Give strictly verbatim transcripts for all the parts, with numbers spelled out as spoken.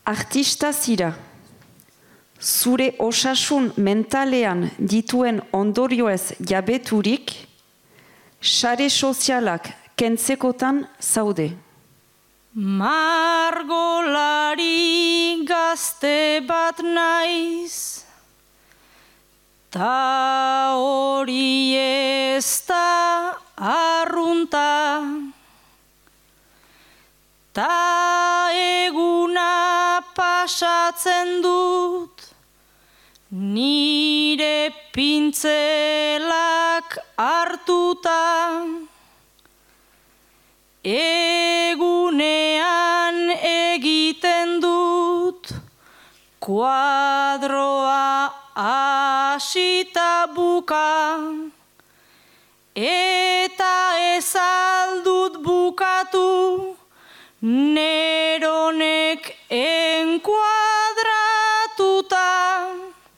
Artista zira. Zure osasun mentalean dituen ondorioez jabeturik, sare sozialak kentzekotan zaude. Margolari gazte bat naiz, ta hori ez da arrunta, ta eguna pasatzen dut, nire pintzelak hartuta, egunean egiten dut, kuadroa hasita buka, eta ez aldut bukatu, neronek enkuadratuta.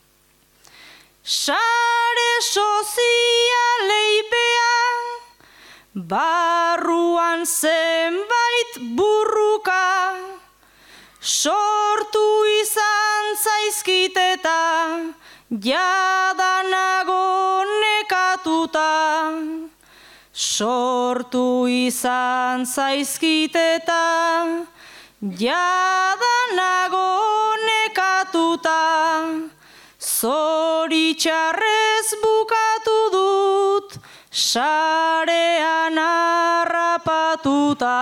Sare sozialei beha, barruan zenbait burruka, sortu izan zaizkiteta, jadanago nekatuta. Sortu izan zaizkiteta, jadanago nekatuta. Zoritxarrez bukatu dut, sarean harrapatuta.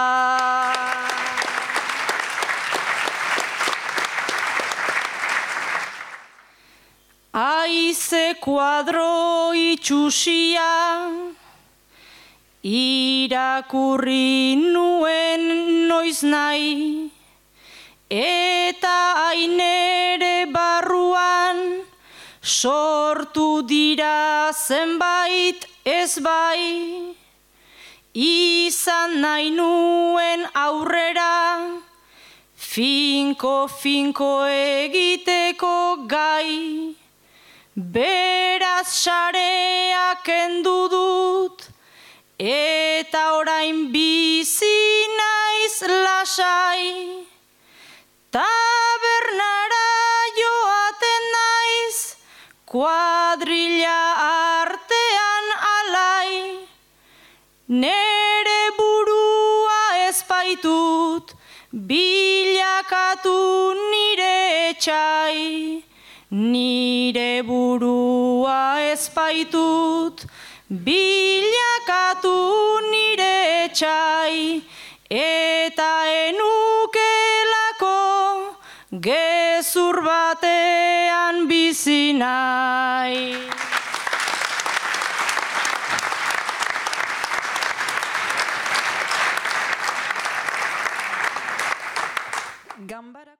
Aize kuadro itxusia, irakurri nuen noiz nahi, eta ainere barruan sortu dira zenbait ez bai. Izan nahi nuen aurrera, finko-finko egiteko gai. Beraz sareak kendu dut, eta orain bizi naiz lasai. Tabernara joaten naiz, kuadrilla artean alai. Nere burua ez baitut, bilakatu nire etxai. Nire burua ez baitut, bilakatu nire etxai. Eta enukelako gezur batean bizi nahi. Ganbara